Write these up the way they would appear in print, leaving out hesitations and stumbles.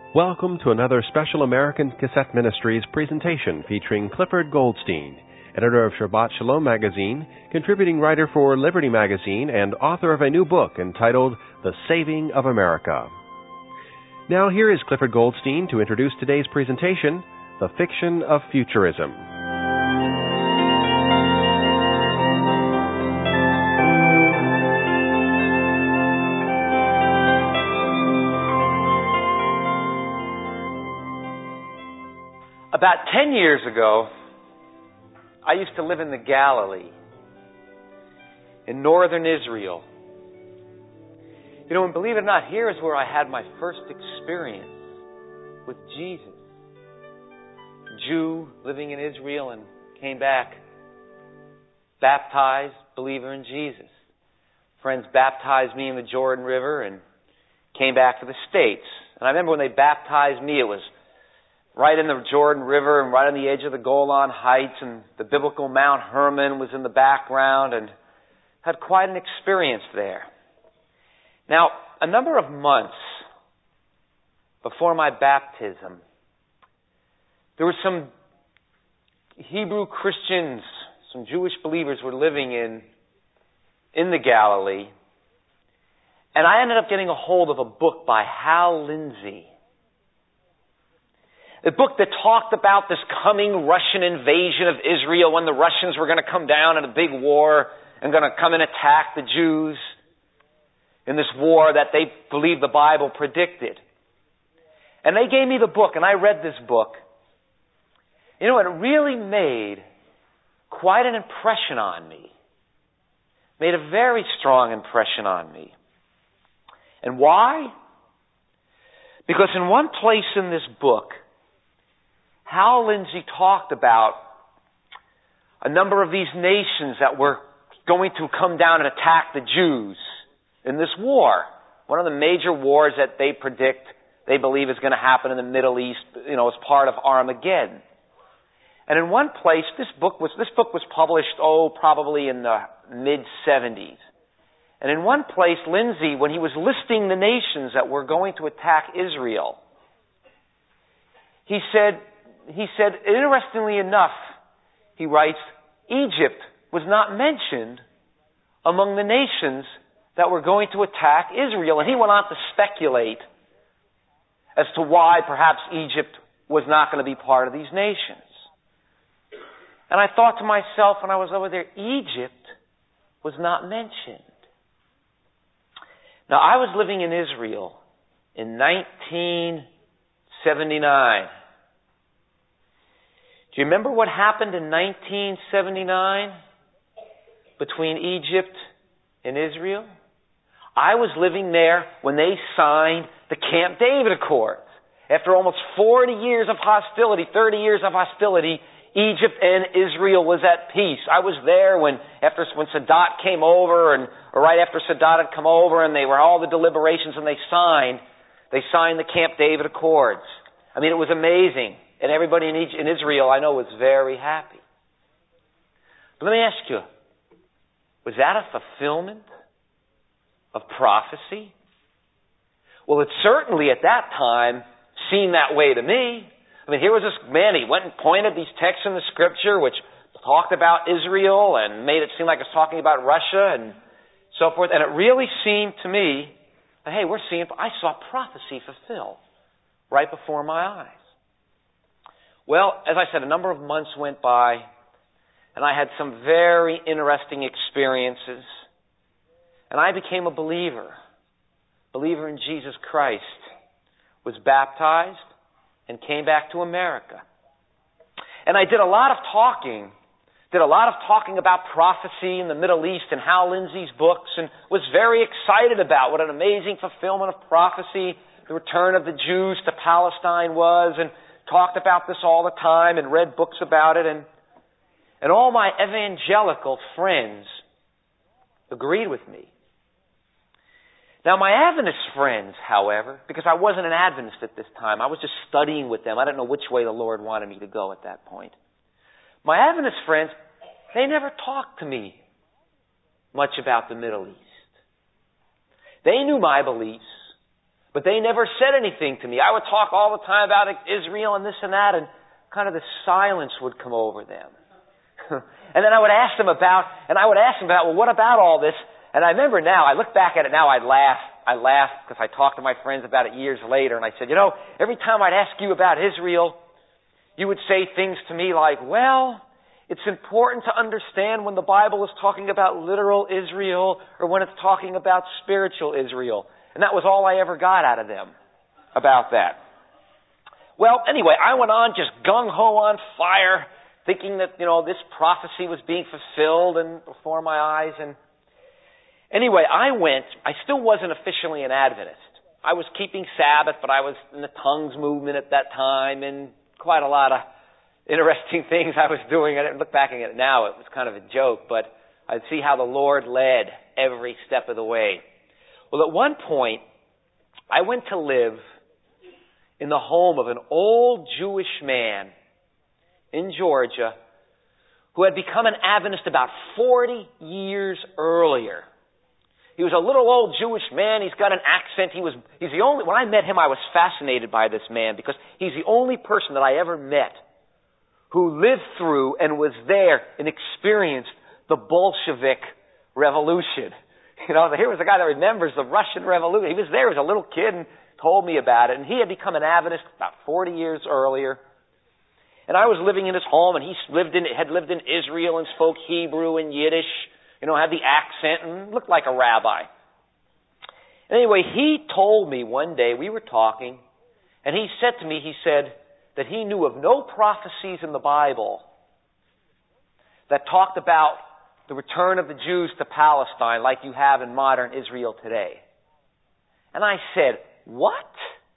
Welcome to another Special American Cassette Ministries presentation featuring Clifford Goldstein, editor of Shabbat Shalom magazine, contributing writer for Liberty magazine, and author of a new book entitled The Saving of America. Now here is Clifford Goldstein to introduce today's presentation, The Fiction of Futurism. About 10 years ago, I used to live in the Galilee, in northern Israel. You know, and believe it or not, here is where I had my first experience with Jesus. Jew living in Israel and came back, baptized, believer in Jesus. Friends baptized me in the Jordan River and came back to the States. And I remember when they baptized me, it was right in the Jordan River and right on the edge of the Golan Heights, and the biblical Mount Hermon was in the background, and had quite an experience there. Now, a number of months before my baptism, there were some Hebrew Christians, some Jewish believers were living in the Galilee, and I ended up getting a hold of a book by Hal Lindsey. A book that talked about this coming Russian invasion of Israel, when the Russians were going to come down in a big war and going to come and attack the Jews in this war that they believed the Bible predicted. And they gave me the book, and I read this book. You know, it really made quite an impression on me. Made a very strong impression on me. And why? Because in one place in this book, Hal Lindsey talked about a number of these nations that were going to come down and attack the Jews in this war. One of the major wars that they predict, they believe is going to happen in the Middle East, you know, as part of Armageddon. And in one place, this book was published, probably in the mid-70s. And in one place, Lindsey, when he was listing the nations that were going to attack Israel, he said, interestingly enough, he writes, Egypt was not mentioned among the nations that were going to attack Israel. And he went on to speculate as to why perhaps Egypt was not going to be part of these nations. And I thought to myself when I was over there, Egypt was not mentioned. Now, I was living in Israel in 1979. Do you remember what happened in 1979 between Egypt and Israel? I was living there when they signed the Camp David Accords. After almost 40 years of hostility, 30 years of hostility, Egypt and Israel was at peace. I was there when Sadat came over, or right after Sadat had come over, and they were all the deliberations, and they signed the Camp David Accords. I mean, it was amazing. And everybody in Israel, I know, was very happy. But let me ask you, was that a fulfillment of prophecy? Well, it certainly at that time seemed that way to me. I mean, here was this man, he went and pointed these texts in the Scripture which talked about Israel and made it seem like it was talking about Russia and so forth. And it really seemed to me, hey, I saw prophecy fulfilled right before my eyes. Well, as I said, a number of months went by, and I had some very interesting experiences. And I became a believer in Jesus Christ, was baptized, and came back to America. And I did a lot of talking about prophecy in the Middle East and Hal Lindsey's books, and was very excited about what an amazing fulfillment of prophecy the return of the Jews to Palestine was, and talked about this all the time and read books about it, and all my evangelical friends agreed with me. Now, my Adventist friends, however, because I wasn't an Adventist at this time, I was just studying with them. I didn't know which way the Lord wanted me to go at that point. My Adventist friends, they never talked to me much about the Middle East. They knew my beliefs. But they never said anything to me. I would talk all the time about Israel and this and that, and kind of the silence would come over them. And then I would ask them about, well, what about all this? And I remember now, I look back at it now, I laugh because I talked to my friends about it years later, and I said, every time I'd ask you about Israel, you would say things to me like, well, it's important to understand when the Bible is talking about literal Israel or when it's talking about spiritual Israel. And that was all I ever got out of them about that. Well, anyway, I went on just gung-ho on fire, thinking that, this prophecy was being fulfilled and before my eyes. And anyway, I still wasn't officially an Adventist. I was keeping Sabbath, but I was in the tongues movement at that time and quite a lot of interesting things I was doing. I look back at it now, it was kind of a joke, but I'd see how the Lord led every step of the way. Well, at one point, I went to live in the home of an old Jewish man in Georgia who had become an Adventist about 40 years earlier. He was a little old Jewish man. He's got an accent. He's the only, when I met him, I was fascinated by this man because he's the only person that I ever met who lived through and was there and experienced the Bolshevik Revolution. Here was a guy that remembers the Russian Revolution. He was there as a little kid and told me about it. And he had become an Adventist about 40 years earlier. And I was living in his home, and he had lived in Israel and spoke Hebrew and Yiddish, had the accent and looked like a rabbi. Anyway, he told me one day, we were talking, and he said to me, that he knew of no prophecies in the Bible that talked about the return of the Jews to Palestine like you have in modern Israel today. And I said, what?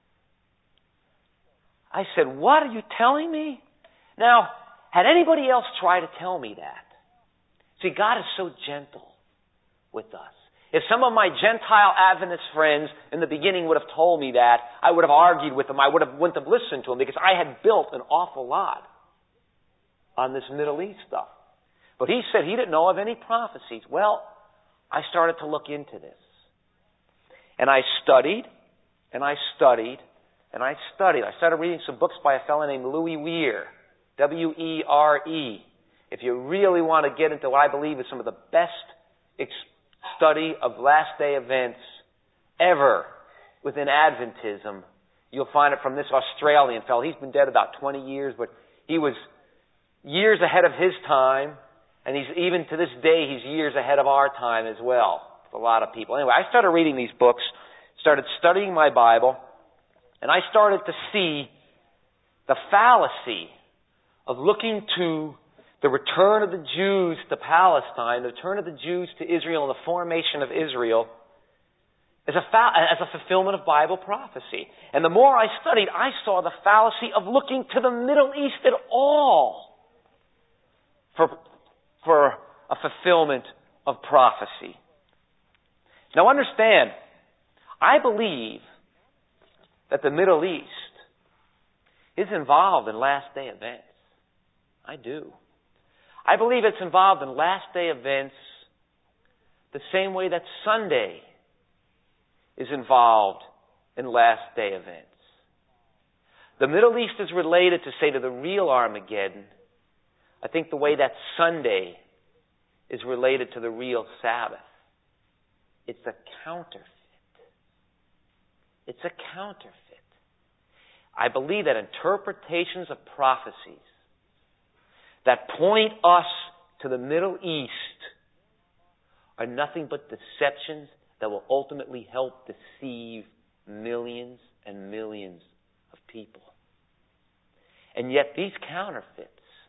I said, what are you telling me? Now, had anybody else tried to tell me that? See, God is so gentle with us. If some of my Gentile Adventist friends in the beginning would have told me that, I would have argued with them. I wouldn't have listened to them because I had built an awful lot on this Middle East stuff. But he said he didn't know of any prophecies. Well, I started to look into this. And I studied, and I studied, and I studied. I started reading some books by a fellow named Louis Weir, W-E-R-E. If you really want to get into what I believe is some of the best study of last day events ever within Adventism, you'll find it from this Australian fellow. He's been dead about 20 years, but he was years ahead of his time, and even to this day, he's years ahead of our time as well. A lot of people. Anyway, I started reading these books, started studying my Bible, and I started to see the fallacy of looking to the return of the Jews to Palestine, the return of the Jews to Israel, and the formation of Israel as a fulfillment of Bible prophecy. And the more I studied, I saw the fallacy of looking to the Middle East at all for a fulfillment of prophecy. Now understand, I believe that the Middle East is involved in last day events. I do. I believe it's involved in last day events the same way that Sunday is involved in last day events. The Middle East is related to the real Armageddon, I think the way that Sunday is related to the real Sabbath. It's a counterfeit. It's a counterfeit. I believe that interpretations of prophecies that point us to the Middle East are nothing but deceptions that will ultimately help deceive millions and millions of people. And yet these counterfeits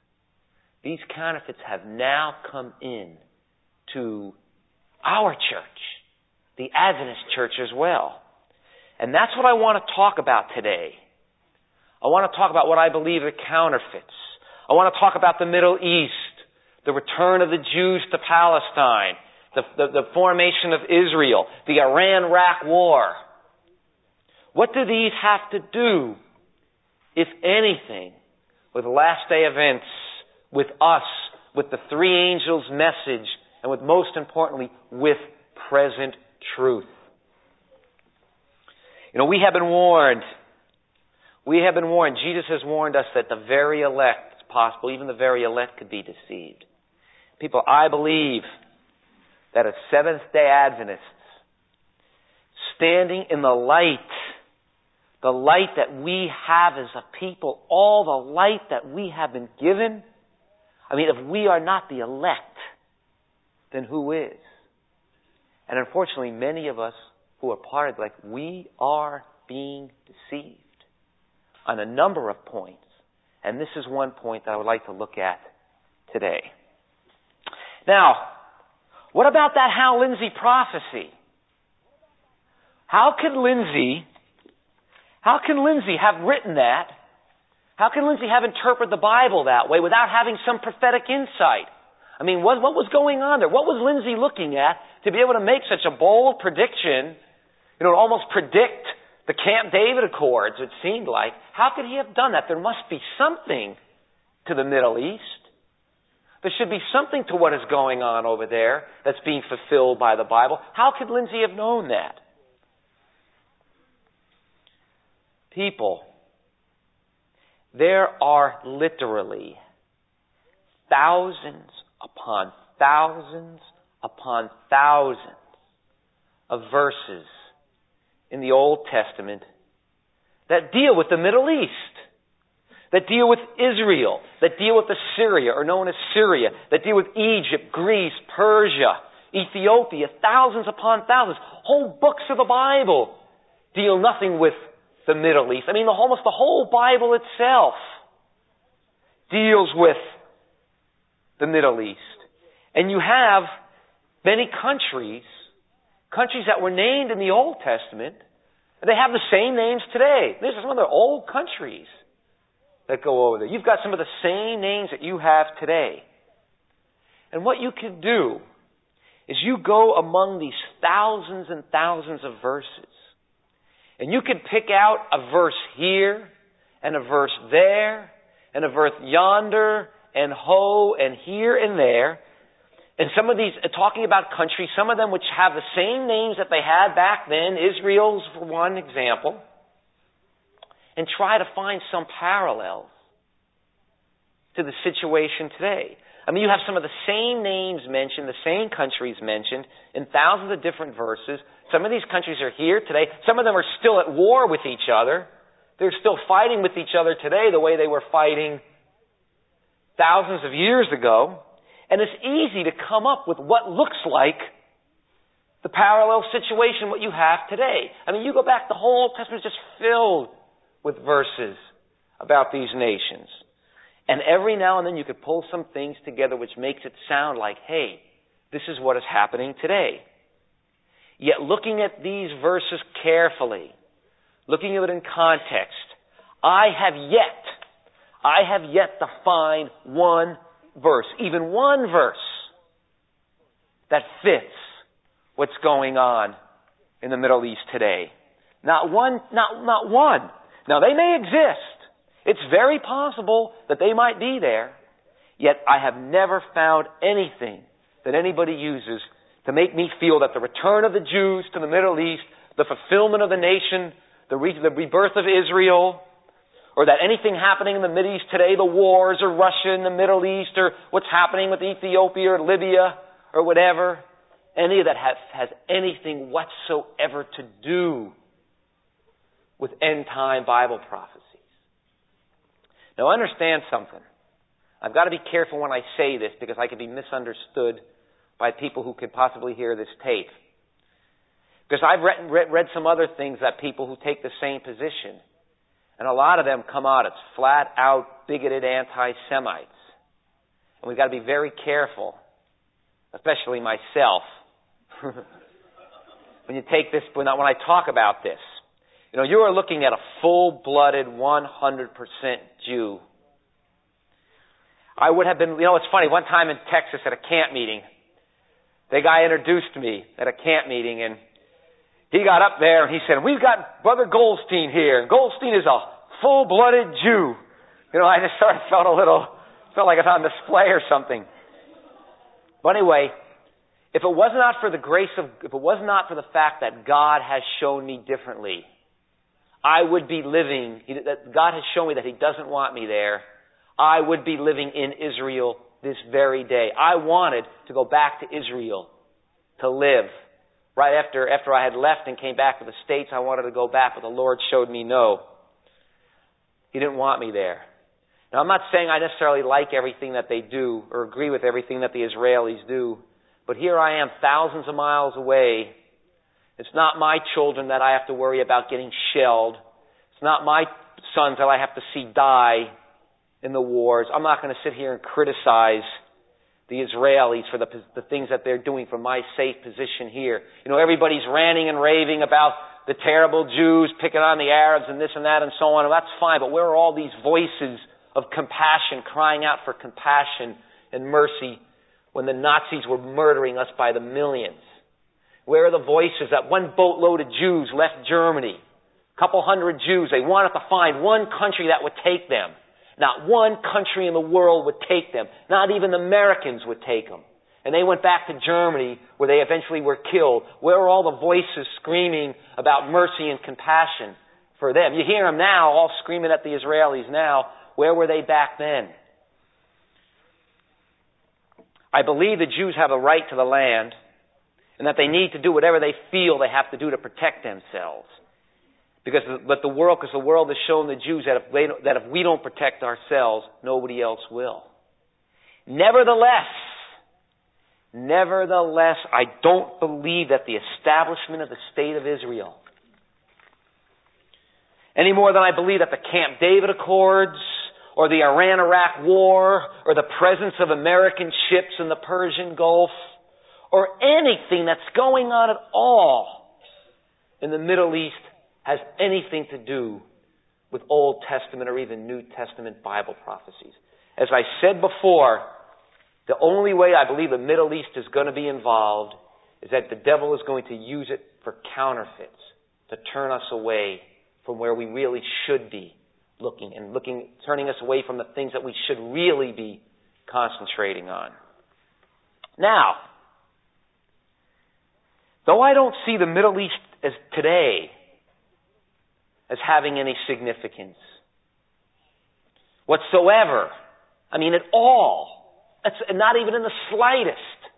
have now come in to our church, the Adventist church as well. And that's what I want to talk about today. I want to talk about what I believe are counterfeits. I want to talk about the Middle East, the return of the Jews to Palestine, the formation of Israel, the Iran-Iraq War. What do these have to do, if anything, with last day events, with us, with the three angels' message, and with, most importantly, with present truth? We have been warned. We have been warned. Jesus has warned us that the very elect, it's possible, even the very elect could be deceived. People, I believe that as Seventh-day Adventists, standing in the light that we have as a people, all the light that we have been given, if we are not the elect, then who is? And unfortunately, many of us who are part of it, we are being deceived on a number of points. And this is one point that I would like to look at today. Now, what about that Hal Lindsey prophecy? How can Lindsey have written that? How can Lindsey have interpreted the Bible that way without having some prophetic insight? What was going on there? What was Lindsey looking at to be able to make such a bold prediction, almost predict the Camp David Accords, it seemed like? How could he have done that? There must be something to the Middle East. There should be something to what is going on over there that's being fulfilled by the Bible. How could Lindsey have known that? People, there are literally thousands upon thousands upon thousands of verses in the Old Testament that deal with the Middle East, that deal with Israel, that deal with Assyria, or known as Syria, that deal with Egypt, Greece, Persia, Ethiopia, thousands upon thousands. Whole books of the Bible deal nothing with the Middle East. Almost the whole Bible itself deals with the Middle East. And you have many countries that were named in the Old Testament, and they have the same names today. These are some of the old countries that go over there. You've got some of the same names that you have today. And what you can do is you go among these thousands and thousands of verses, and you can pick out a verse here, and a verse there, and a verse yonder, and ho, and here and there. And some of these, talking about countries, some of them which have the same names that they had back then, Israel's for one example, and try to find some parallels to the situation today. You have some of the same names mentioned, the same countries mentioned in thousands of different verses. Some of these countries are here today. Some of them are still at war with each other. They're still fighting with each other today the way they were fighting thousands of years ago. And it's easy to come up with what looks like the parallel situation, what you have today. You go back, the whole Old Testament is just filled with verses about these nations. And every now and then you could pull some things together which makes it sound like, hey, this is what is happening today. Yet looking at these verses carefully, looking at it in context, I have yet to find one verse, even one verse, that fits what's going on in the Middle East today. Not one. Now, they may exist. It's very possible that they might be there. Yet I have never found anything that anybody uses to make me feel that the return of the Jews to the Middle East, the fulfillment of the nation, the rebirth of Israel, or that anything happening in the Middle East today, the wars, or Russia in the Middle East, or what's happening with Ethiopia or Libya, or whatever, any of that has anything whatsoever to do with end-time Bible prophecies. Now understand something. I've got to be careful when I say this because I could be misunderstood by people who could possibly hear this tape. Because I've read some other things that people who take the same position, and a lot of them come out as flat-out bigoted anti-Semites. And we've got to be very careful, especially myself, when you take this, when I talk about this. You are looking at a full-blooded 100% Jew. I would have been, it's funny, one time in Texas at a camp meeting, the guy introduced me at a camp meeting, and he got up there and he said, "We've got Brother Goldstein here, and Goldstein is a full-blooded Jew." I just sort of felt like I was on display or something. But anyway, if it was not for the fact that God has shown me differently, I would be living, God has shown me that He doesn't want me there. I would be living in Israel this very day. I wanted to go back to Israel to live. Right after I had left and came back to the States, I wanted to go back, but the Lord showed me no. He didn't want me there. Now, I'm not saying I necessarily like everything that they do or agree with everything that the Israelis do, but here I am thousands of miles away. It's not my children that I have to worry about getting shelled. It's not my sons that I have to see die in the wars. I'm not going to sit here and criticize the Israelis for the things that they're doing from my safe position here. You know, everybody's ranting and raving about the terrible Jews picking on the Arabs and this and that and so on. And that's fine, but where are all these voices of compassion, crying out for compassion and mercy when the Nazis were murdering us by the millions? Where are the voices that one boatload of Jews left Germany? A couple hundred Jews. They wanted to find one country that would take them. Not one country in the world would take them. Not even the Americans would take them. And they went back to Germany where they eventually were killed. Where are all the voices screaming about mercy and compassion for them? You hear them now all screaming at the Israelis now. Where were they back then? I believe the Jews have a right to the land and that they need to do whatever they feel they have to do to protect themselves. Because the world has shown the Jews that if we don't protect ourselves, nobody else will. Nevertheless, I don't believe that the establishment of the State of Israel, any more than I believe that the Camp David Accords, or the Iran-Iraq War, or the presence of American ships in the Persian Gulf, or anything that's going on at all in the Middle East has anything to do with Old Testament or even New Testament Bible prophecies. As I said before, the only way I believe the Middle East is going to be involved is that the devil is going to use it for counterfeits, to turn us away from where we really should be turning us away from the things that we should really be concentrating on. Now, though I don't see the Middle East as today as having any significance whatsoever, I mean at all, it's not even in the slightest,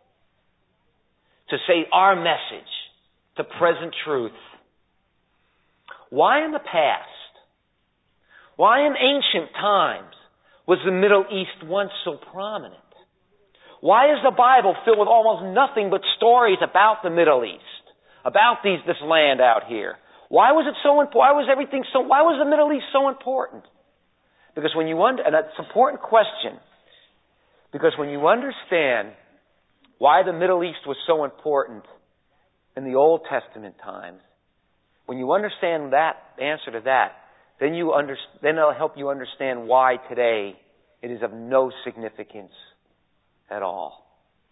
to say our message, to present truth. Why in the past? Why in ancient times was the Middle East once so prominent? Why is the Bible filled with almost nothing but stories about the Middle East, about this land out here? Why was it so important? Why was the Middle East so important? Because and that's an important question, because when you understand why the Middle East was so important in the Old Testament times, when you understand that answer to that, then it'll help you understand why today it is of no significance at all.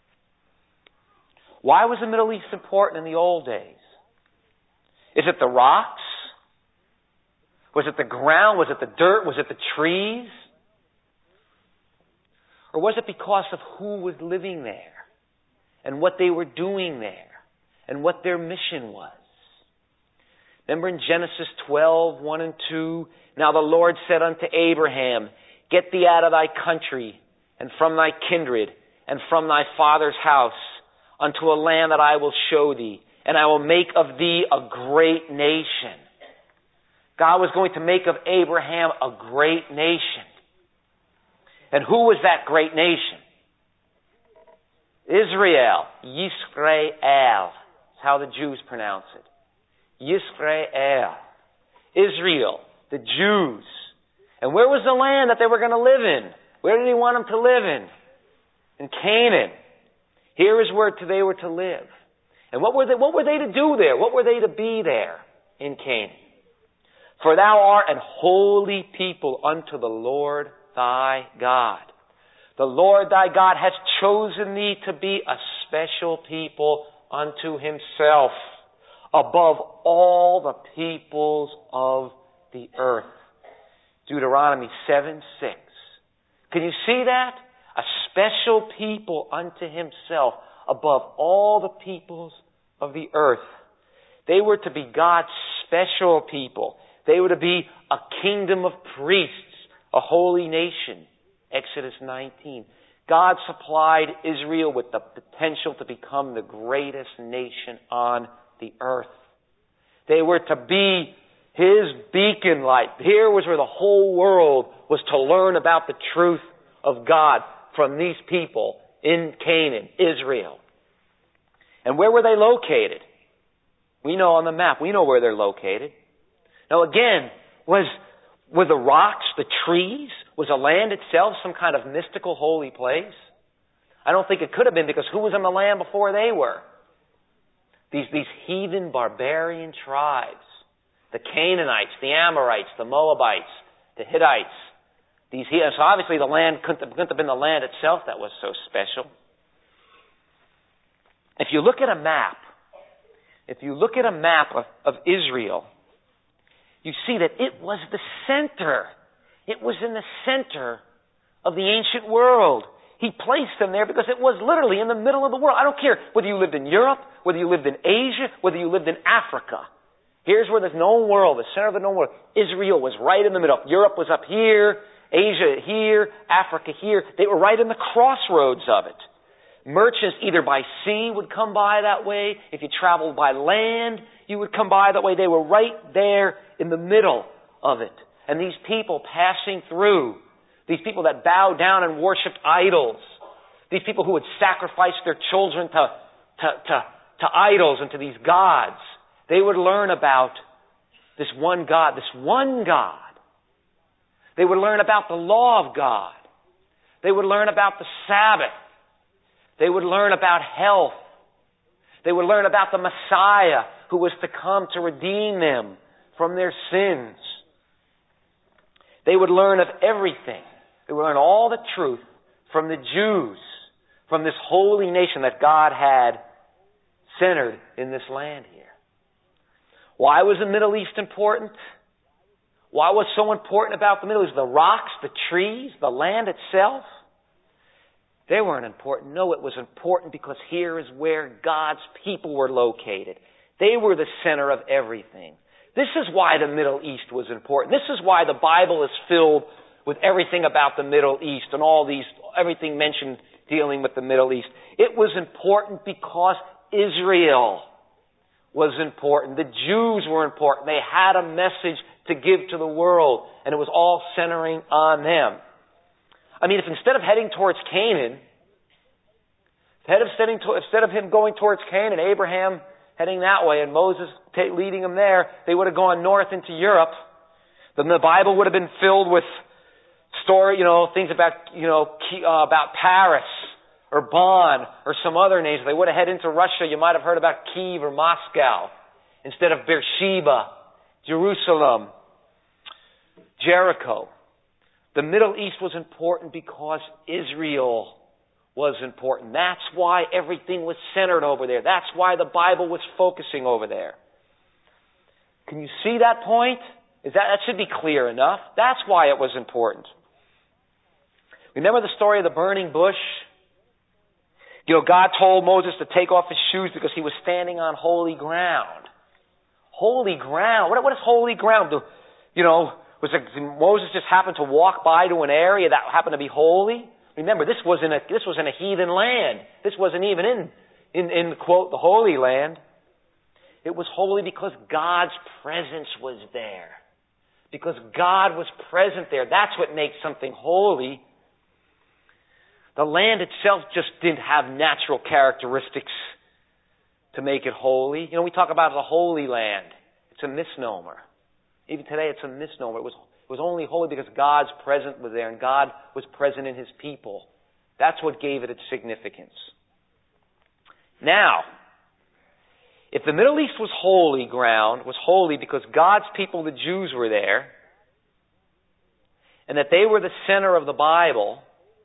Why was the Middle East important in the old days? Is it the rocks? Was it the ground? Was it the dirt? Was it the trees? Or was it because of who was living there and what they were doing there and what their mission was? Remember in Genesis 12, 1 and 2, now the Lord said unto Abraham, get thee out of thy country and from thy kindred and from thy father's house unto a land that I will show thee, and I will make of thee a great nation. God was going to make of Abraham a great nation. And who was that great nation? Israel. Yisrael. That's how the Jews pronounce it. Yisrael. Israel. The Jews. And where was the land that they were going to live in? Where did He want them to live in? In Canaan. Here is where they were to live. And what were they to do there? What were they to be there in Canaan? For thou art an holy people unto the Lord thy God. The Lord thy God has chosen thee to be a special people unto Himself, above all the peoples of the earth. Deuteronomy 7:6. Can you see that? A special people unto Himself, above all the peoples of the earth. They were to be God's special people. They were to be a kingdom of priests, a holy nation. Exodus 19. God supplied Israel with the potential to become the greatest nation on the earth. They were to be His beacon light. Here was where the whole world was to learn about the truth of God from these people in Canaan, Israel. And where were they located? We know on the map. We know where they're located. Now again, were the rocks, the trees, was the land itself some kind of mystical holy place? I don't think it could have been, because who was on the land before they were? These heathen barbarian tribes. The Canaanites, the Amorites, the Moabites, the Hittites. So obviously the land couldn't have been the land itself that was so special. If you look at a map of Israel, you see that it was the center. It was in the center of the ancient world. He placed them there because it was literally in the middle of the world. I don't care whether you lived in Europe, whether you lived in Asia, whether you lived in Africa. Here's where the known world, the center of the known world. Israel was right in the middle. Europe was up here, Asia here, Africa here. They were right in the crossroads of it. Merchants either by sea would come by that way. If you traveled by land, you would come by that way. They were right there in the middle of it. And these people passing through, these people that bowed down and worshipped idols, these people who would sacrifice their children to idols and to these gods, they would learn about this one God, They would learn about the law of God. They would learn about the Sabbath. They would learn about health. They would learn about the Messiah who was to come to redeem them from their sins. They would learn of everything. They would learn all the truth from the Jews, from this holy nation that God had centered in this land here. Why was the Middle East important? Why was so important about the Middle East? The rocks, the trees, the land itself? They weren't important. No, it was important because here is where God's people were located. They were the center of everything. This is why the Middle East was important. This is why the Bible is filled with everything about the Middle East and everything mentioned dealing with the Middle East. It was important because Israel was important. The Jews were important. They had a message to give to the world, and it was all centering on them. I mean, if instead of heading towards Canaan, instead of him going towards Canaan, Abraham heading that way and Moses leading him there, they would have gone north into Europe, then the Bible would have been filled with things about Paris or Bonn or some other names. If they would have headed into Russia, you might have heard about Kyiv or Moscow instead of Beersheba, Jerusalem, Jericho. The Middle East was important because Israel was important. That's why everything was centered over there. That's why the Bible was focusing over there. Can you see that point? That should be clear enough. That's why it was important. Remember the story of the burning bush? God told Moses to take off his shoes because he was standing on holy ground. Holy ground. What is holy ground? Moses just happened to walk by to an area that happened to be holy? Remember, this was in a heathen land. This wasn't even in quote the Holy Land. It was holy because God's presence was there. Because God was present there. That's what makes something holy. The land itself just didn't have natural characteristics to make it holy. We talk about the Holy Land. It's a misnomer. Even today, it's a misnomer. It was only holy because God's presence was there and God was present in His people. That's what gave it its significance. Now, if the Middle East was holy ground, was holy because God's people, the Jews, were there, and that they were the center of the Bible,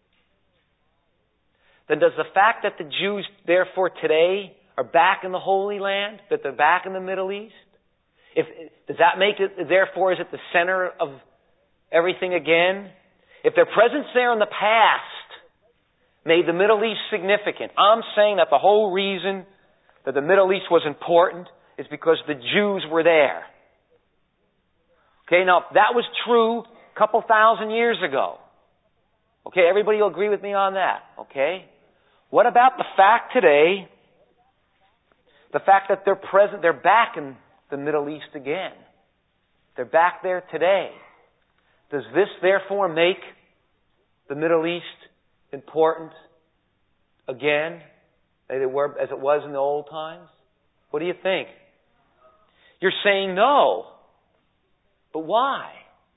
then does the fact that the Jews, therefore, today are back in the Holy Land, that they're back in the Middle East, does that make it, therefore, is it the center of everything again? If their presence there in the past made the Middle East significant, I'm saying that the whole reason that the Middle East was important is because the Jews were there. Okay, now that was true a couple thousand years ago. Okay, everybody will agree with me on that. Okay? What about the fact today, the fact that they're back in the Middle East again? They're back there today. Does this therefore make the Middle East important again, as it was in the old times? What do you think? You're saying no. But why?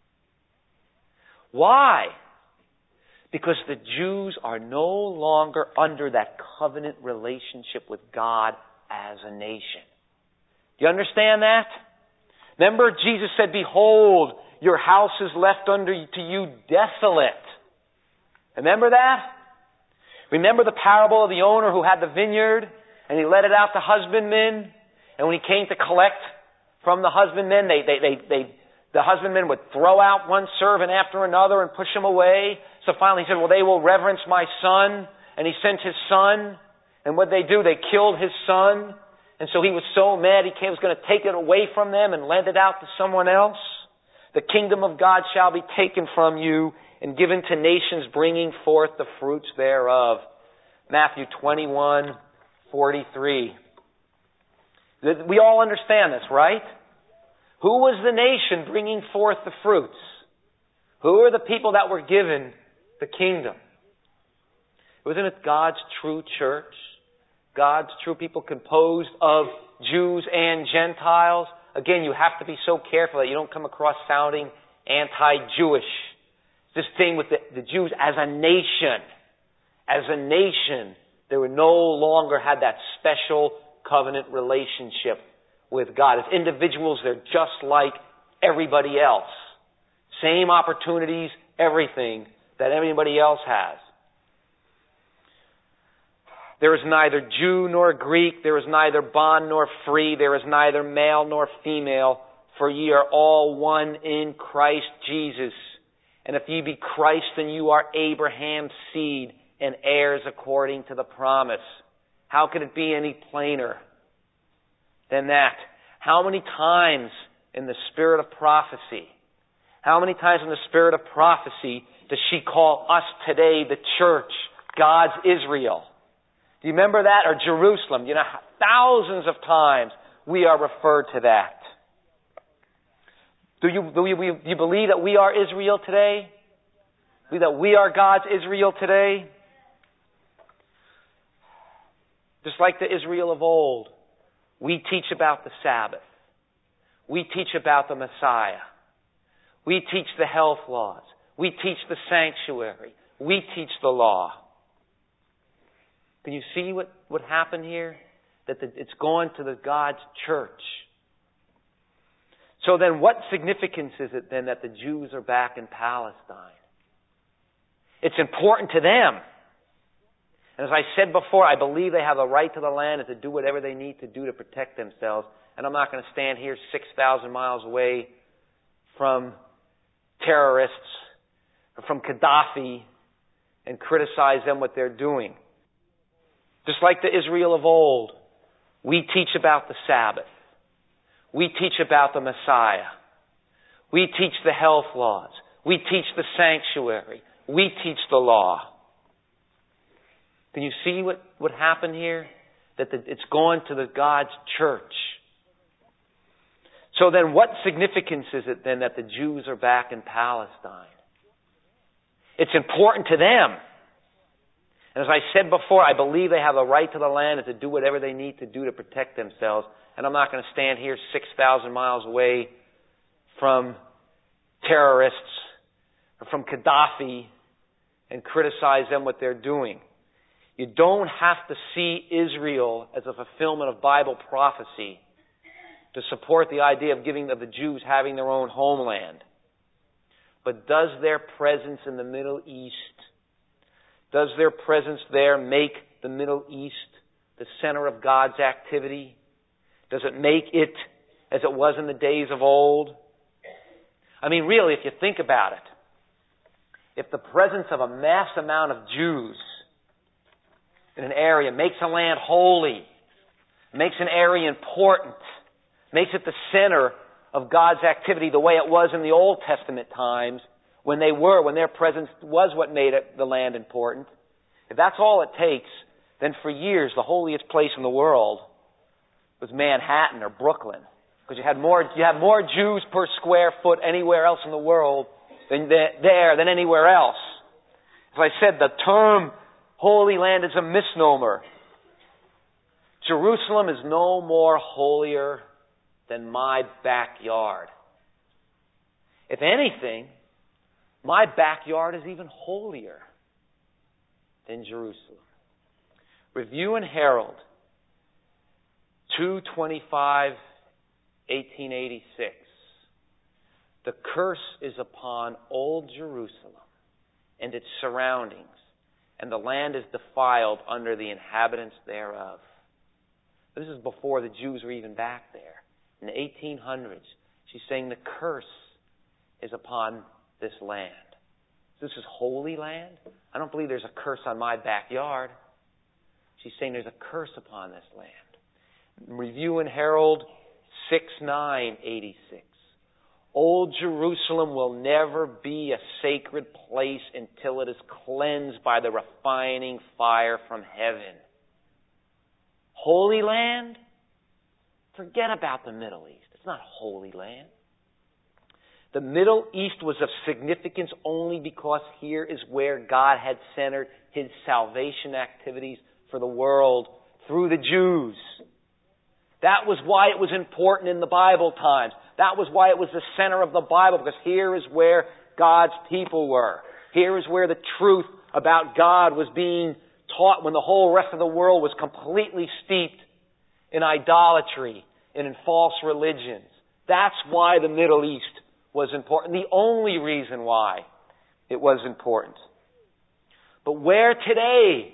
Why? Because the Jews are no longer under that covenant relationship with God as a nation. Do you understand that? Remember, Jesus said, "Behold, your house is left unto you desolate." Remember that? Remember the parable of the owner who had the vineyard and he let it out to husbandmen, and when he came to collect from the husbandmen, the husbandmen would throw out one servant after another and push him away. So finally he said, "Well, they will reverence my son." And he sent his son. And what they do? They killed his son. And so he was so mad he was going to take it away from them and lend it out to someone else. "The kingdom of God shall be taken from you and given to nations, bringing forth the fruits thereof." Matthew 21:43. We all understand this, right? Who was the nation bringing forth the fruits? Who are the people that were given the kingdom? Wasn't it God's true church? God's true people composed of Jews and Gentiles? Again, you have to be so careful that you don't come across sounding anti-Jewish. This thing with the Jews as a nation. As a nation, they were no longer had that special covenant relationship with God. As individuals, they're just like everybody else. Same opportunities, everything that everybody else has. "There is neither Jew nor Greek, there is neither bond nor free, there is neither male nor female, for ye are all one in Christ Jesus. And if ye be Christ, then you are Abraham's seed and heirs according to the promise." How could it be any plainer than that? How many times in the spirit of prophecy, does she call us today, the church, God's Israel? Do you remember that? Or Jerusalem? You know, thousands of times we are referred to that. Do you believe that we are Israel today? That we are God's Israel today? Just like the Israel of old, we teach about the Sabbath. We teach about the Messiah. We teach the health laws. We teach the sanctuary. We teach the law. Can you see what happened here? That it's gone to the God's church. So then what significance is it then that the Jews are back in Palestine? It's important to them. And as I said before, I believe they have a right to the land and to do whatever they need to do to protect themselves. And I'm not going to stand here 6,000 miles away from terrorists or from Gaddafi and criticize them what they're doing. Just like the Israel of old, we teach about the Sabbath. We teach about the Messiah. We teach the health laws. We teach the sanctuary. We teach the law. Can you see what happened here? That it's gone to the God's church. So then what significance is it then that the Jews are back in Palestine? It's important to them. And as I said before, I believe they have a right to the land and to do whatever they need to do to protect themselves. And I'm not going to stand here 6,000 miles away from terrorists or from Gaddafi and criticize them what they're doing. You don't have to see Israel as a fulfillment of Bible prophecy to support the idea of the Jews having their own homeland. But does their presence in the Middle East, does their presence there make the Middle East the center of God's activity? Does it make it as it was in the days of old? I mean, really, if you think about it, if the presence of a mass amount of Jews in an area makes a land holy, makes an area important, makes it the center of God's activity the way it was in the Old Testament times when their presence was what made the land important, if that's all it takes, then for years the holiest place in the world was Manhattan or Brooklyn. Because you have more Jews per square foot anywhere else in the world than anywhere else. As I said, the term Holy Land is a misnomer. Jerusalem is no more holier than my backyard. If anything, my backyard is even holier than Jerusalem. Review and Herald, 2/25/1886. The curse is upon old Jerusalem and its surroundings, and the land is defiled under the inhabitants thereof. This is before the Jews were even back there. In the 1800s, she's saying the curse is upon this land. This is holy land? I don't believe there's a curse on my backyard. She's saying there's a curse upon this land. Review and Herald 6/9/86. Old Jerusalem will never be a sacred place until it is cleansed by the refining fire from heaven. Holy land? Forget about the Middle East. It's not holy land. The Middle East was of significance only because here is where God had centered His salvation activities for the world through the Jews. That was why it was important in the Bible times. That was why it was the center of the Bible, because here is where God's people were. Here is where the truth about God was being taught when the whole rest of the world was completely steeped in idolatry and in false religions. That's why the Middle East was important. The only reason why it was important. But where today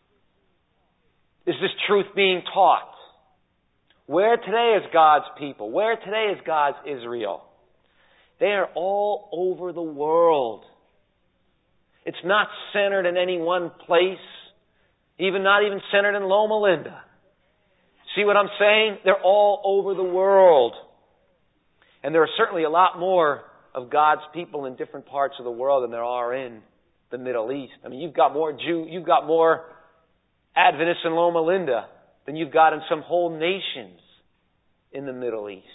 is this truth being taught? Where today is God's people? Where today is God's Israel? They are all over the world. It's not centered in any one place, not even centered in Loma Linda. See what I'm saying? They're all over the world. And there are certainly a lot more of God's people in different parts of the world than there are in the Middle East. I mean, you've got more Adventists in Loma Linda than you've got in some whole nations in the Middle East.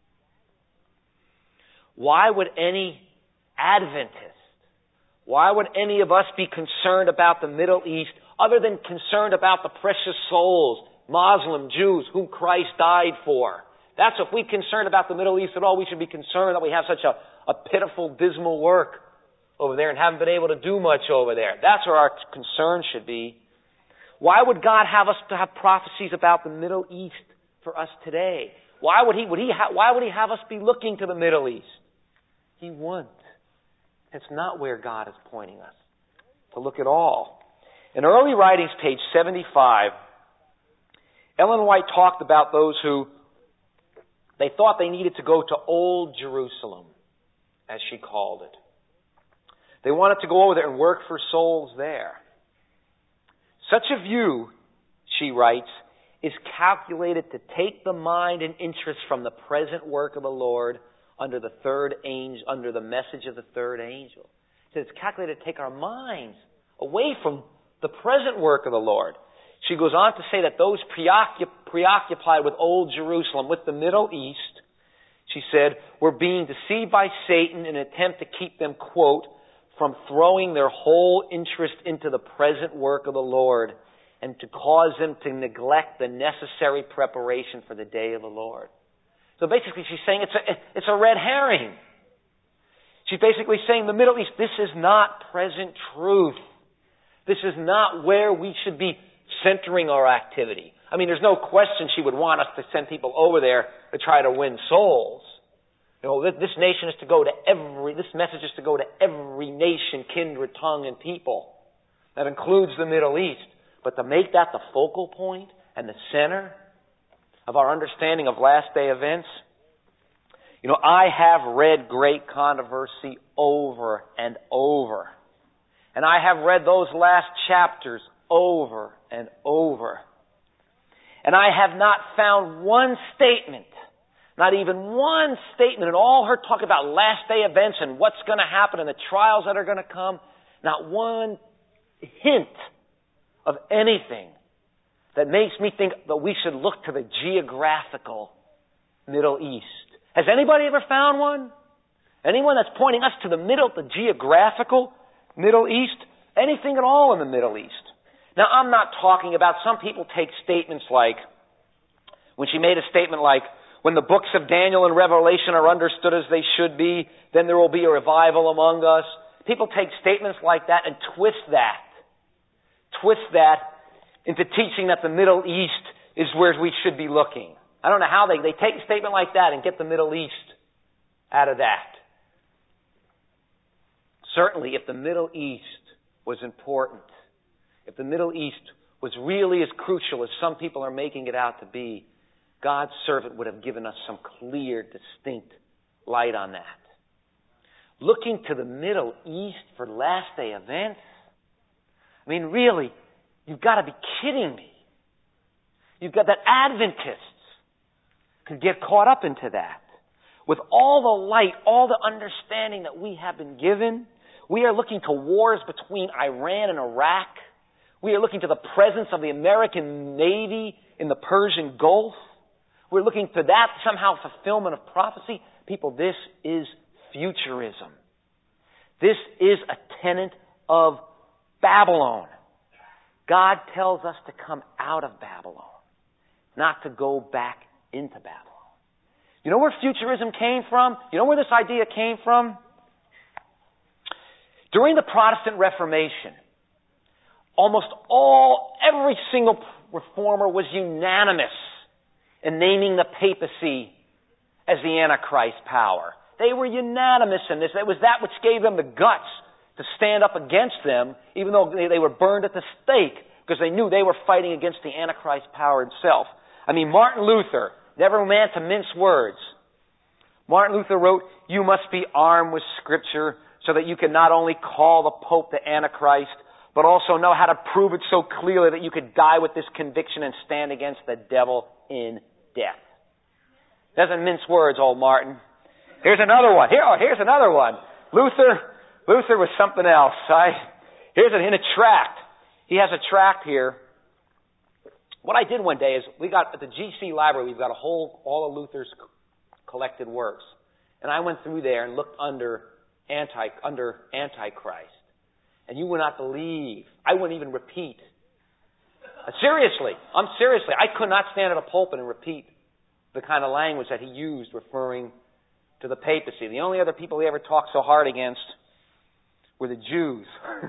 Why would any Adventist, why would any of us be concerned about the Middle East other than concerned about the precious souls, Muslim, Jews, whom Christ died for? That's if we're concerned about the Middle East at all, we should be concerned that we have such a pitiful, dismal work over there and haven't been able to do much over there. That's where our concern should be. Why would God have us to have prophecies about the Middle East for us today? Why would He have us be looking to the Middle East? He wouldn't. It's not where God is pointing us to look at all. In early writings, page 75, Ellen White talked about those who they thought they needed to go to Old Jerusalem, as she called it. They wanted to go over there and work for souls there. Such a view, she writes, is calculated to take the mind and interest from the present work of the Lord under the message of the third angel. So it's calculated to take our minds away from the present work of the Lord. She goes on to say that those preoccupied with Old Jerusalem, with the Middle East, she said, were being deceived by Satan in an attempt to keep them, quote, from throwing their whole interest into the present work of the Lord and to cause them to neglect the necessary preparation for the day of the Lord. So basically she's saying it's a red herring. She's basically saying the Middle East, this is not present truth. This is not where we should be centering our activity. I mean, there's no question she would want us to send people over there to try to win souls. You know, this nation is to go to this message is to go to every nation, kindred, tongue, and people. That includes the Middle East. But to make that the focal point and the center of our understanding of last day events, you know, I have read Great Controversy over and over. And I have read those last chapters over and over. And I have not found one statement Not even one statement in all her talk about last day events and what's going to happen and the trials that are going to come. Not one hint of anything that makes me think that we should look to the geographical Middle East. Has anybody ever found one? Anyone that's pointing us to the geographical Middle East? Anything at all in the Middle East? Now, I'm not talking about, some people take statements like, when she made a statement like, when the books of Daniel and Revelation are understood as they should be, then there will be a revival among us. People take statements like that and twist that into teaching that the Middle East is where we should be looking. I don't know how they take a statement like that and get the Middle East out of that. Certainly, if the Middle East was important, if the Middle East was really as crucial as some people are making it out to be, God's servant would have given us some clear, distinct light on that. Looking to the Middle East for last day events? I mean, really, you've got to be kidding me. You've got that Adventists could get caught up into that. With all the light, all the understanding that we have been given, we are looking to wars between Iran and Iraq. We are looking to the presence of the American Navy in the Persian Gulf. We're looking to that somehow fulfillment of prophecy. People, this is futurism. This is a tenet of Babylon. God tells us to come out of Babylon, not to go back into Babylon. You know where futurism came from? You know where this idea came from? During the Protestant Reformation, every single reformer was unanimous in naming the papacy as the Antichrist power. They were unanimous in this. It was that which gave them the guts to stand up against them, even though they were burned at the stake, because they knew they were fighting against the Antichrist power itself. I mean, Martin Luther, never a man to mince words. Martin Luther wrote, "You must be armed with Scripture so that you can not only call the Pope the Antichrist, but also know how to prove it so clearly that you could die with this conviction and stand against the devil in death." Doesn't mince words, old Martin. Here's another one. Here's another one. Luther was something else. Here's in a tract. He has a tract here. What I did one day is, we got at the GC library, we've got all of Luther's collected works. And I went through there and looked under Antichrist. And you would not believe, I wouldn't even repeat. Seriously, I could not stand at a pulpit and repeat the kind of language that he used referring to the papacy. The only other people he ever talked so hard against were the Jews.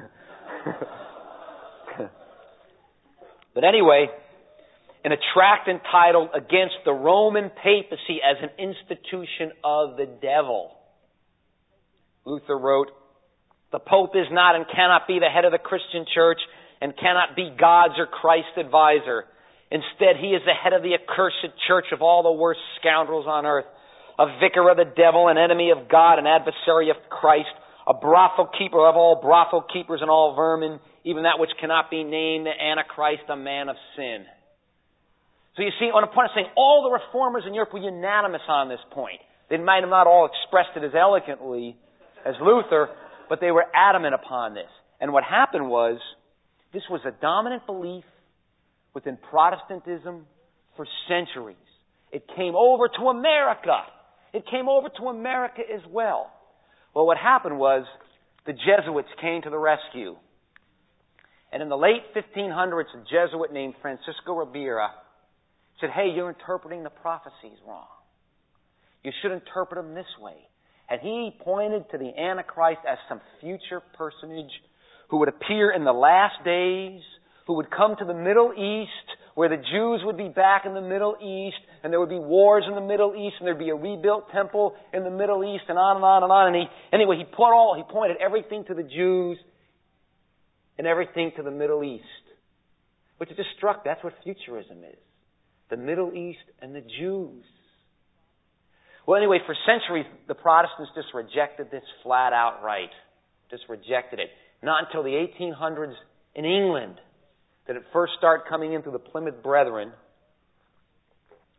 But anyway, in a tract entitled "Against the Roman Papacy as an Institution of the Devil," Luther wrote, "The Pope is not and cannot be the head of the Christian church and cannot be God's or Christ's advisor. Instead, he is the head of the accursed church of all the worst scoundrels on earth, a vicar of the devil, an enemy of God, an adversary of Christ, a brothel keeper of all brothel keepers and all vermin, even that which cannot be named, the Antichrist, a man of sin." So you see, on a point of saying, all the reformers in Europe were unanimous on this point. They might have not all expressed it as eloquently as Luther, but they were adamant upon this. And what happened was, this was a dominant belief within Protestantism for centuries. It came over to America. It came over to America as well. Well, what happened was, the Jesuits came to the rescue. And in the late 1500s, a Jesuit named Francisco Ribera said, "Hey, you're interpreting the prophecies wrong. You should interpret them this way." And he pointed to the Antichrist as some future personage who would appear in the last days, who would come to the Middle East, where the Jews would be back in the Middle East, and there would be wars in the Middle East, and there'd be a rebuilt temple in the Middle East, and on and on and on. And he pointed everything to the Jews and everything to the Middle East. Which it just struck, that's what futurism is. The Middle East and the Jews. Well, anyway, for centuries, the Protestants just rejected this flat out right. Just rejected it. Not until the 1800s in England did it first start coming in through the Plymouth Brethren,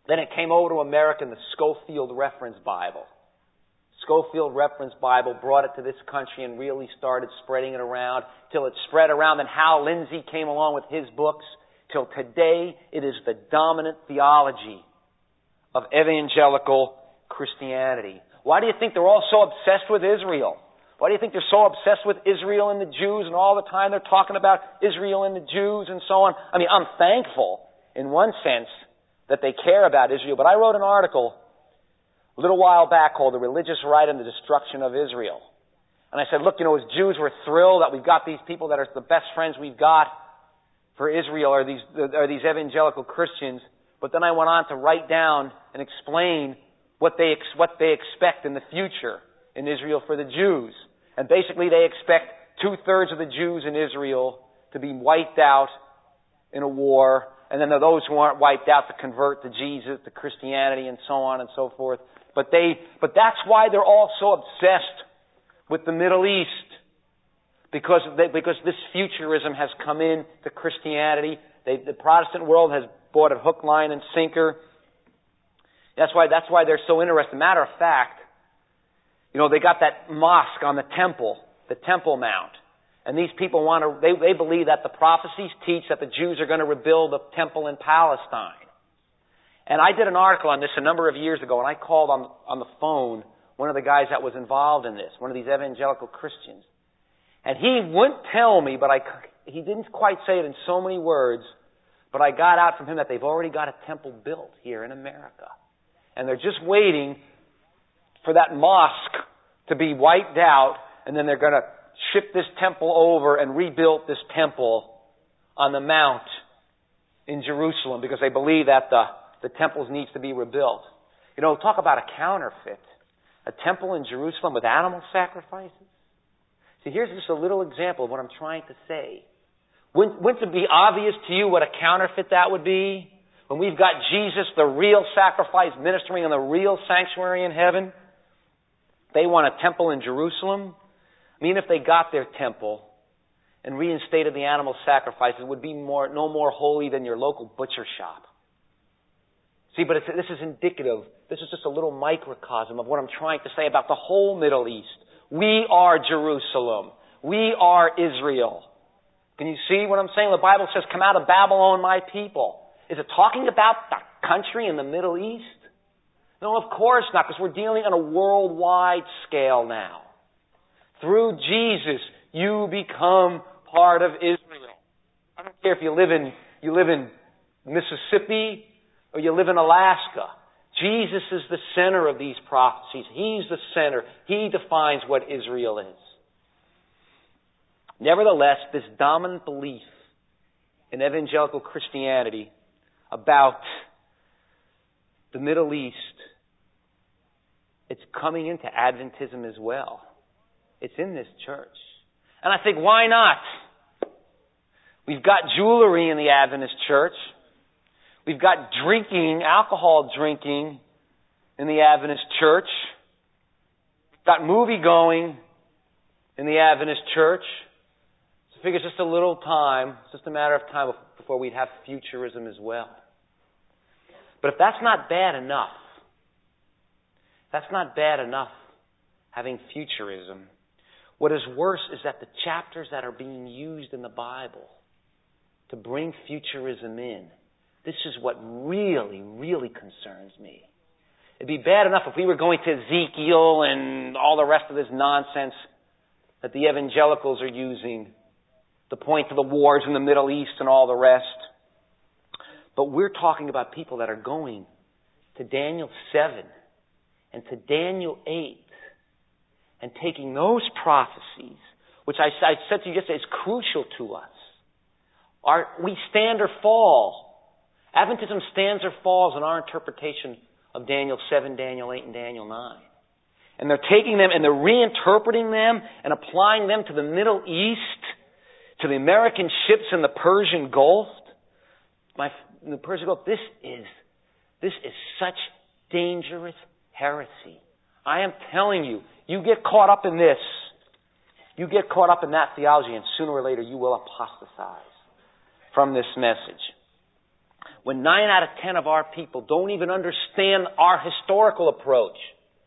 Then it came over to America in the Schofield Reference Bible. Schofield Reference Bible brought it to this country and really started spreading it around till it spread around. Then Hal Lindsey came along with his books. Till today, it is the dominant theology of evangelical Christianity. Why do you think they're all so obsessed with Israel? Why do you think they're so obsessed with Israel and the Jews, and all the time they're talking about Israel and the Jews and so on? I mean, I'm thankful in one sense that they care about Israel, but I wrote an article a little while back called The Religious Right and the Destruction of Israel. And I said, look, as Jews, we're thrilled that we've got these people that are the best friends we've got for Israel are these evangelical Christians. But then I went on to write down and explain what they expect in the future in Israel for the Jews. And basically they expect 2/3 of the Jews in Israel to be wiped out in a war, and then those who aren't wiped out to convert to Jesus, to Christianity, and so on and so forth. But that's why they're all so obsessed with the Middle East. Because this futurism has come in to Christianity. The Protestant world has bought it hook, line, and sinker. That's why they're so interested. Matter of fact, they got that mosque on the Temple Mount. And these people they believe that the prophecies teach that the Jews are going to rebuild the temple in Palestine. And I did an article on this a number of years ago, and I called on the phone one of the guys that was involved in this, one of these evangelical Christians. And he wouldn't tell me, but he didn't quite say it in so many words, but I got out from him that they've already got a temple built here in America. And they're just waiting for that mosque to be wiped out, and then they're going to ship this temple over and rebuild this temple on the Mount in Jerusalem because they believe that the temple needs to be rebuilt. Talk about a counterfeit. A temple in Jerusalem with animal sacrifices. See, here's just a little example of what I'm trying to say. Wouldn't it be obvious to you what a counterfeit that would be? When we've got Jesus, the real sacrifice, ministering in the real sanctuary in heaven. They want a temple in Jerusalem. I mean, if they got their temple and reinstated the animal sacrifices, it would be no more holy than your local butcher shop. See, but this is indicative. This is just a little microcosm of what I'm trying to say about the whole Middle East. We are Jerusalem. We are Israel. Can you see what I'm saying? The Bible says, come out of Babylon, my people. Is it talking about the country in the Middle East? No, of course not, because we're dealing on a worldwide scale now. Through Jesus, you become part of Israel. I don't care if you live in Mississippi or you live in Alaska. Jesus is the center of these prophecies. He's the center. He defines what Israel is. Nevertheless, this dominant belief in evangelical Christianity about the Middle East, it's coming into Adventism as well. It's in this church. And I think, why not? We've got jewelry in the Adventist church. We've got alcohol drinking in the Adventist church. We've got movie going in the Adventist church. So I figure it's just a little time, it's just a matter of time before we'd have futurism as well. But if that's not bad enough, having futurism, what is worse is that the chapters that are being used in the Bible to bring futurism in, this is what really, really concerns me. It'd be bad enough if we were going to Ezekiel and all the rest of this nonsense that the evangelicals are using to point to the wars in the Middle East and all the rest. But we're talking about people that are going to Daniel 7 and to Daniel 8 and taking those prophecies, which I said to you yesterday is crucial to us. We stand or fall. Adventism stands or falls in our interpretation of Daniel 7, Daniel 8, and Daniel 9. And they're taking them and they're reinterpreting them and applying them to the Middle East, to the American ships in the Persian Gulf. The Persian Gulf. This is such dangerous heresy. I am telling you, you get caught up in this. You get caught up in that theology, and sooner or later you will apostatize from this message. when 9 out of 10 of our people don't even understand our historical approach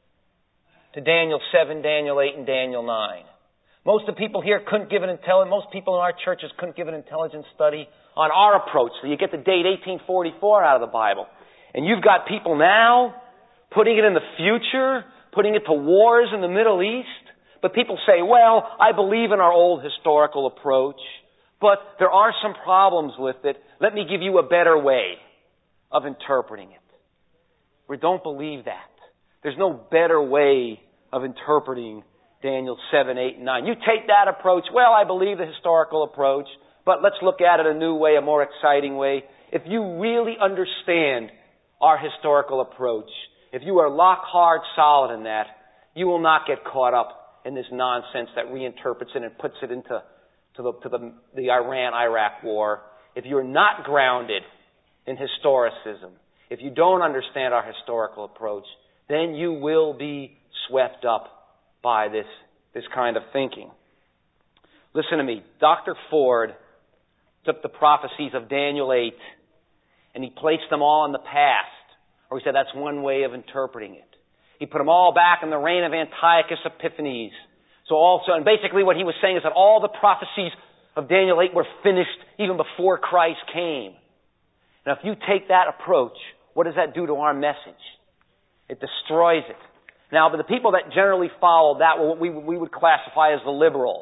to Daniel 7, Daniel 8, and Daniel 9. Most of the people here couldn't give most people in our churches couldn't give an intelligent study on our approach. So you get the date 1844 out of the Bible. And you've got people now putting it in the future, putting it to wars in the Middle East. But people say, well, I believe in our old historical approach, but there are some problems with it. Let me give you a better way of interpreting it. We don't believe that. There's no better way of interpreting Daniel 7, 8, and 9. You take that approach, well, I believe the historical approach, but let's look at it a new way, a more exciting way. If you really understand our historical approach, if you are lock hard solid in that, you will not get caught up in this nonsense that reinterprets it and puts it into the Iran-Iraq war. If you're not grounded in historicism, if you don't understand our historical approach, then you will be swept up by this kind of thinking. Listen to me. Dr. Ford took the prophecies of Daniel 8 and he placed them all in the past. Or he said that's one way of interpreting it. He put them all back in the reign of Antiochus Epiphanes. And basically what he was saying is that all the prophecies of Daniel 8 were finished even before Christ came. Now if you take that approach, what does that do to our message? It destroys it. Now, but the people that generally followed that were what we would classify as the liberals.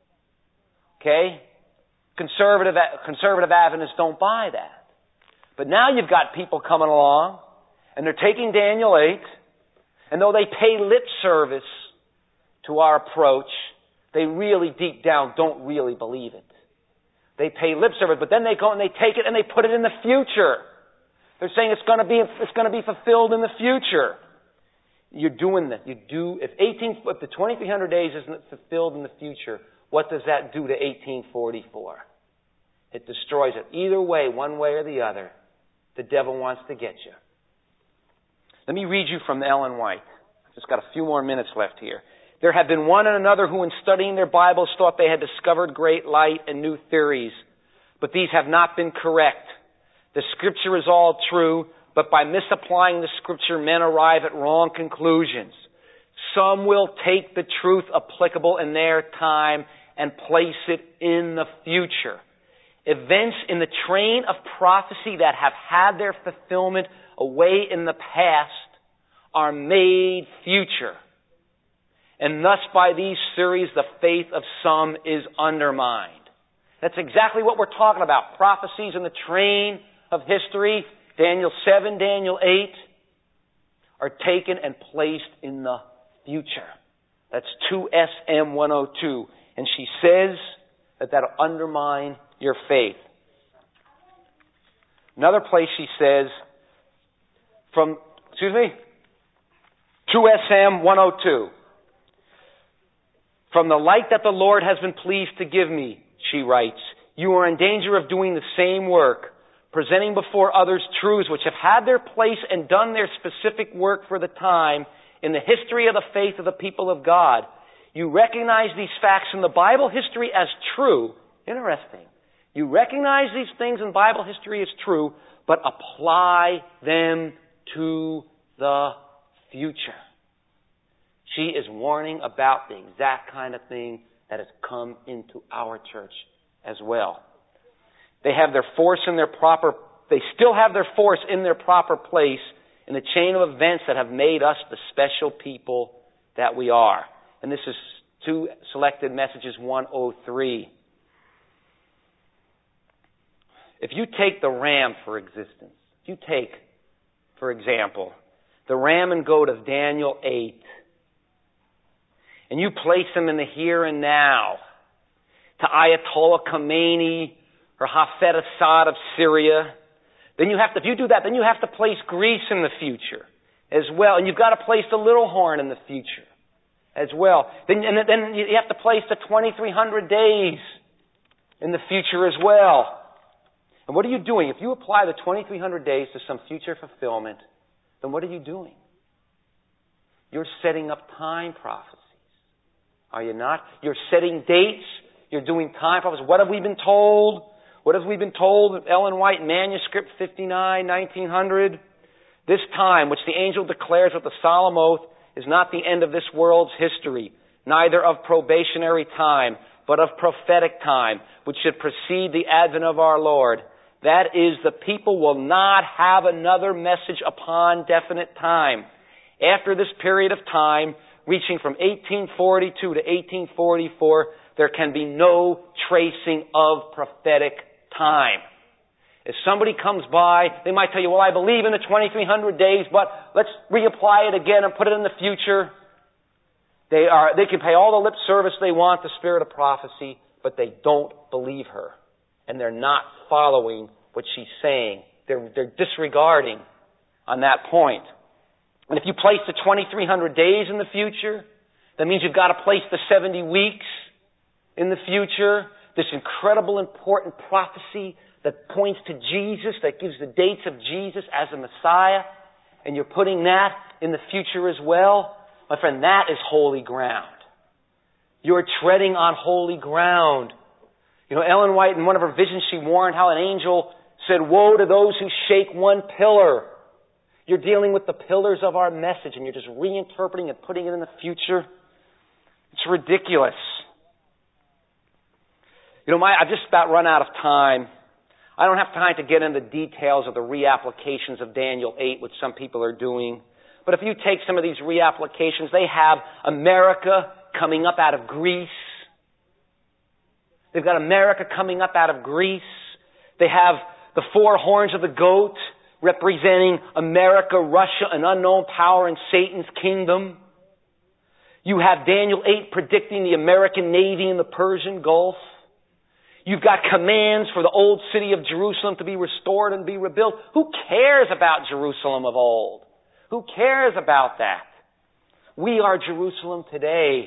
Okay? Conservative Adventists don't buy that. But now you've got people coming along, and they're taking Daniel 8, and though they pay lip service to our approach, they really deep down don't really believe it. They pay lip service, but then they go and they take it and they put it in the future. They're saying it's going to be fulfilled in the future. You're doing that. If the 2300 days isn't fulfilled in the future, what does that do to 1844? It destroys it. Either way, one way or the other, the devil wants to get you. Let me read you from Ellen White. I've just got a few more minutes left here. There have been one and another who in studying their Bibles thought they had discovered great light and new theories, but these have not been correct. The Scripture is all true, but by misapplying the Scripture, men arrive at wrong conclusions. Some will take the truth applicable in their time and place it in the future. Events in the train of prophecy that have had their fulfillment away in the past are made future. And thus by these theories, the faith of some is undermined. That's exactly what we're talking about. Prophecies in the train of history, Daniel 7, Daniel 8, are taken and placed in the future. That's 2SM102. And she says that that'll undermine your faith. Another place she says, 2SM102. From the light that the Lord has been pleased to give me, she writes, you are in danger of doing the same work, presenting before others truths which have had their place and done their specific work for the time in the history of the faith of the people of God. You recognize these facts in the Bible history as true. Interesting. You recognize these things in Bible history as true, but apply them to the future. She is warning about the exact kind of thing that has come into our church as well. They have their force in they still have their force in their proper place in the chain of events that have made us the special people that we are. And this is 2 Selected Messages 103. If you take the ram for existence, if you take, for example, the ram and goat of Daniel 8, and you place them in the here and now, to Ayatollah Khomeini or Hafez Assad of Syria, then if you do that, then you have to place Greece in the future as well. And you've got to place the little horn in the future as well. Then you have to place the 2300 days in the future as well. And what are you doing? If you apply the 2300 days to some future fulfillment, then what are you doing? You're setting up time prophecies. Are you not? You're setting dates. You're doing time prophecies. What have we been told? What have we been told? Ellen White, manuscript 59, 1900. This time, which the angel declares with the solemn oath, is not the end of this world's history, neither of probationary time, but of prophetic time, which should precede the advent of our Lord. That is, the people will not have another message upon definite time. After this period of time, reaching from 1842 to 1844, there can be no tracing of prophetic time. If somebody comes by, they might tell you, well, I believe in the 2300 days, but let's reapply it again and put it in the future. They can pay all the lip service they want, the spirit of prophecy, but they don't believe her. And they're not following what she's saying. They're disregarding on that point. And if you place the 2300 days in the future, that means you've got to place the 70 weeks in the future. This incredible, important prophecy that points to Jesus, that gives the dates of Jesus as a Messiah, and you're putting that in the future as well. My friend, that is holy ground. You're treading on holy ground. You know, Ellen White, in one of her visions, she warned how an angel said, woe to those who shake one pillar. You're dealing with the pillars of our message, and you're just reinterpreting and putting it in the future. It's ridiculous. You know, I've just about run out of time. I don't have time to get into the details of the reapplications of Daniel 8, which some people are doing. But if you take some of these reapplications, they have America coming up out of Greece. They've got America coming up out of Greece. They have the four horns of the goat representing America, Russia, an unknown power in Satan's kingdom. You have Daniel 8 predicting the American Navy in the Persian Gulf. You've got commands for the old city of Jerusalem to be restored and be rebuilt. Who cares about Jerusalem of old? Who cares about that? We are Jerusalem today.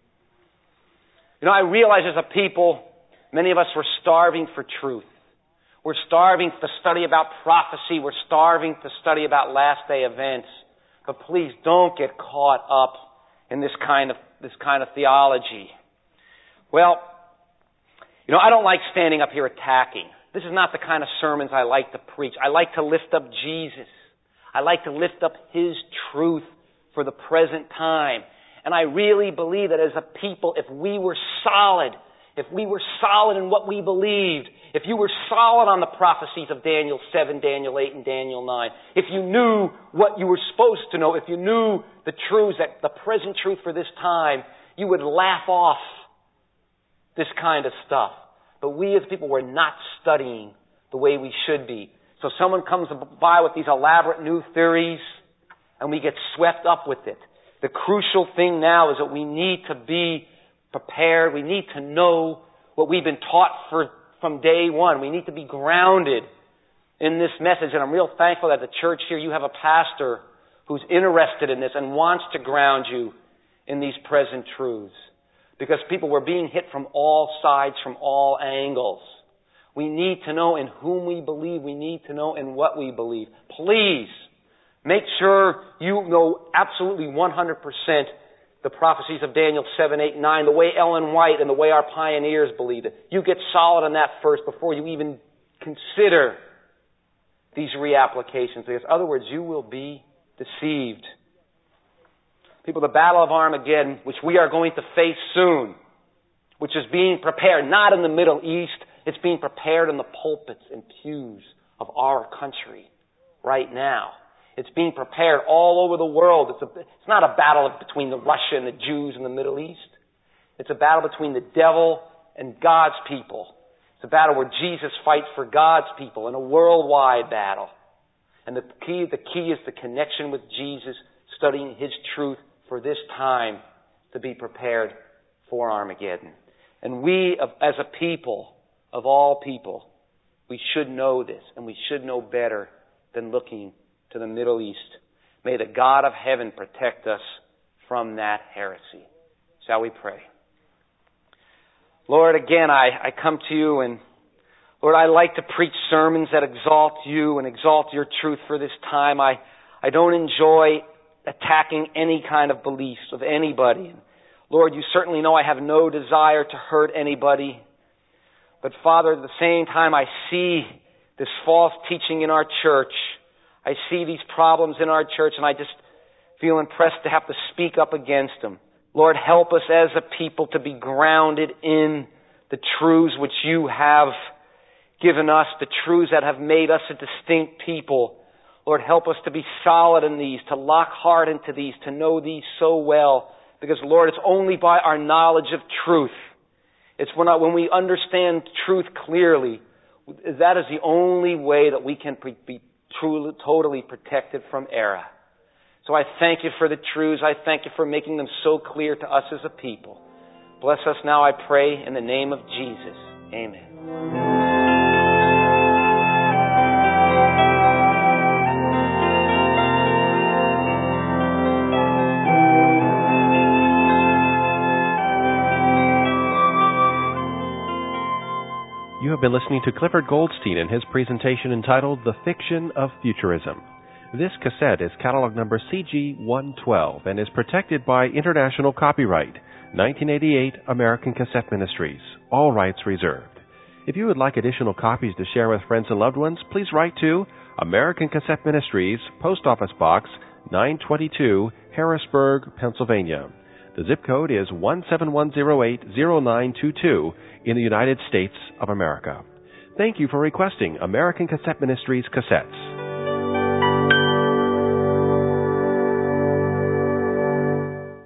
You know, I realize as a people, many of us were starving for truth. We're starving to study about prophecy. We're starving to study about last day events. But please don't get caught up in this kind of theology. Well, you know, I don't like standing up here attacking. This is not the kind of sermons I like to preach. I like to lift up Jesus. I like to lift up His truth for the present time. And I really believe that as a people, if we were solid in what we believed, if you were solid on the prophecies of Daniel 7, Daniel 8, and Daniel 9, if you knew what you were supposed to know, if you knew the truths, that the present truth for this time, you would laugh off this kind of stuff. But we as people were not studying the way we should be. So someone comes by with these elaborate new theories, and we get swept up with it. The crucial thing now is that we need to be prepared. We need to know what we've been taught from day one. We need to be grounded in this message. And I'm real thankful that at the church here you have a pastor who's interested in this and wants to ground you in these present truths. Because people were being hit from all sides, from all angles. We need to know in whom we believe. We need to know in what we believe. Please, make sure you know absolutely 100% the prophecies of Daniel 7, 8, 9, the way Ellen White and the way our pioneers believed it. You get solid on that first before you even consider these reapplications. Because in other words, you will be deceived. People, the Battle of Armageddon, which we are going to face soon, which is being prepared, not in the Middle East, it's being prepared in the pulpits and pews of our country right now. It's being prepared all over the world. It's not a battle between the Russia and the Jews in the Middle East. It's a battle between the devil and God's people. It's a battle where Jesus fights for God's people in a worldwide battle. And the key is the connection with Jesus, studying His truth for this time to be prepared for Armageddon. And we, as a people, of all people, we should know this, and we should know better than looking to the Middle East. May the God of heaven protect us from that heresy. Shall we pray? Lord, again, I come to you, and Lord, I like to preach sermons that exalt you and exalt your truth for this time. I don't enjoy attacking any kind of beliefs of anybody. Lord, you certainly know I have no desire to hurt anybody. But Father, at the same time, I see this false teaching in our church. I see these problems in our church, and I just feel impressed to have to speak up against them. Lord, help us as a people to be grounded in the truths which you have given us, the truths that have made us a distinct people. Lord, help us to be solid in these, to lock hard into these, to know these so well. Because, Lord, it's only by our knowledge of truth. It's when we understand truth clearly, that is the only way that we can be truly, totally protected from error. So I thank you for the truths. I thank you for making them so clear to us as a people. Bless us now, I pray, in the name of Jesus. Amen. You have been listening to Clifford Goldstein and his presentation entitled The Fiction of Futurism. This cassette is catalog number CG112 and is protected by international copyright, 1988 American Cassette Ministries, all rights reserved. If you would like additional copies to share with friends and loved ones, please write to American Cassette Ministries, Post Office Box 922, Harrisburg, Pennsylvania. The zip code is 171080922 in the United States of America. Thank you for requesting American Cassette Ministries cassettes.